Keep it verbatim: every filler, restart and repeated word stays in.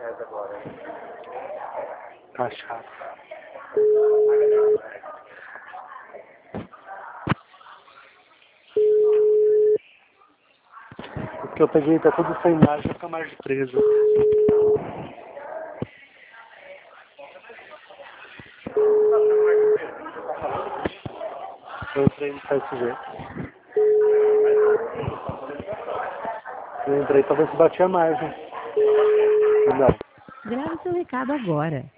Cachaça. O que eu peguei tá tudo sem imagem, fica mais de preso. Eu entrei no site ver. Eu entrei pra ver se batia mais, né? Não. Grave seu recado agora.